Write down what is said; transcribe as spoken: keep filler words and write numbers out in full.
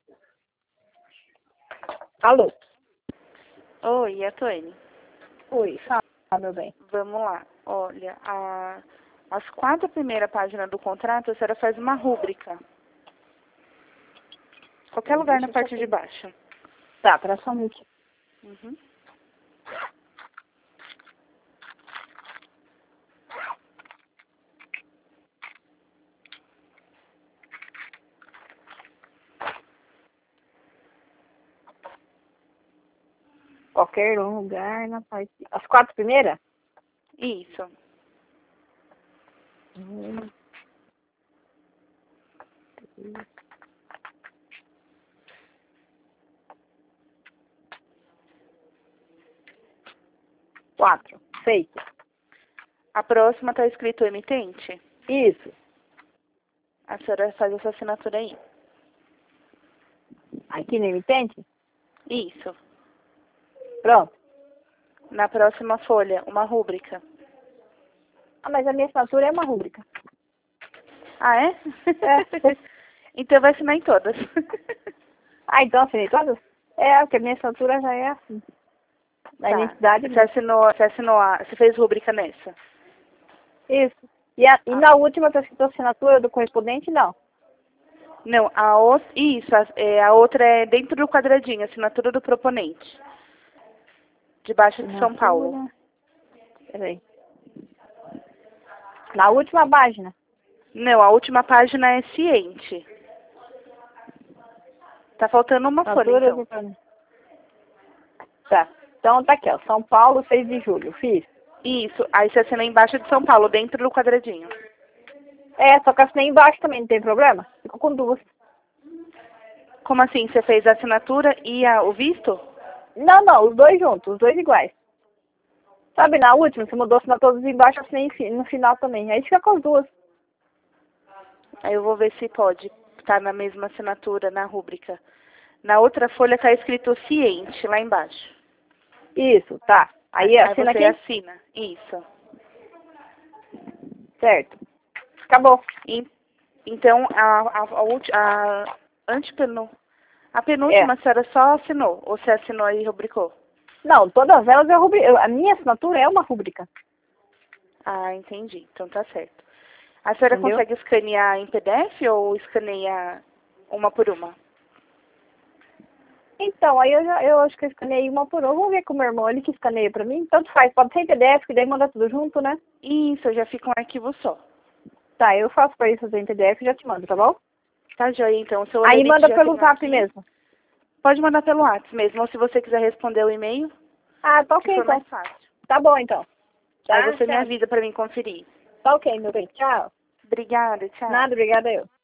Alô? Oi, é a Tony. Oi, fala, meu bem. Vamos lá. Olha, a, as quatro primeiras páginas do contrato, a senhora faz uma rúbrica. Qualquer lugar na Deixa eu parte só de pegar. baixo. Tá, pera só um minutinho. Uhum. Qualquer lugar na parte... As quatro primeiras? Isso. Hum. Quatro. Feito. A próxima está escrito emitente. Isso. A senhora faz essa assinatura aí. Aqui no emitente? Isso. Pronto. Na próxima folha, uma rúbrica. Ah, mas a minha assinatura é uma rúbrica. Ah, é? É. Então vai assinar em todas. Ah, então assinei todas? É, porque a minha assinatura já é assim. Na Tá. identidade, Você né? assinou, você assinou a, você fez rúbrica nessa? Isso. E, a, e Ah. na última tá escrito assinatura do correspondente, não. Não, a outra, isso, a, é, a outra é dentro do quadradinho, assinatura do proponente. Debaixo de São Paulo. Assinatura. Peraí. Na última página. Não, a última página é ciente. Tá faltando uma folha, Assinatura então. do... Tá. Então tá aqui, ó. São Paulo, seis de julho. Fiz. Isso, aí você assina embaixo de São Paulo, dentro do quadradinho. É, só que assinei embaixo também, não tem problema? Ficou com duas. Como assim? Você fez a assinatura e a, o visto? Não, não, os dois juntos, os dois iguais. Sabe, na última, você mudou assinaturas embaixo, assinei no final também. Aí fica com as duas. Aí eu vou ver se pode estar na mesma assinatura, na rúbrica. Na outra folha tá escrito ciente, lá embaixo. Isso, tá. Aí Aí assina você aqui? assina. Isso. Certo. Acabou. E- então, a, a, a, ulti- a antepenu, a É. penúltima a senhora só assinou? Ou você assinou e rubricou? Não, todas elas é rubrica. A minha assinatura é uma rúbrica. Ah, entendi. Então tá certo. A senhora Entendeu? consegue escanear em P D F ou escaneia uma por uma? Então, aí eu, já, eu acho que eu escaneei uma por uma. Vou ver com o meu irmão, ele que escaneia pra mim. Tanto faz, pode ser em P D F, que daí manda tudo junto, né? Isso, já fica um arquivo só. Tá, eu faço pra isso fazer em P D F e já te mando, tá bom? Tá joia, então. O seu Aí Olerite manda já pelo tem zap aqui. mesmo. Pode mandar pelo WhatsApp mesmo, ou se você quiser responder o e-mail, Ah, tá que ok for então. mais fácil. Tá bom então. Aí Tá, você me tchau. avisa pra mim conferir. Tá ok, meu bem. Tchau. Obrigada, tchau. Nada, obrigada eu.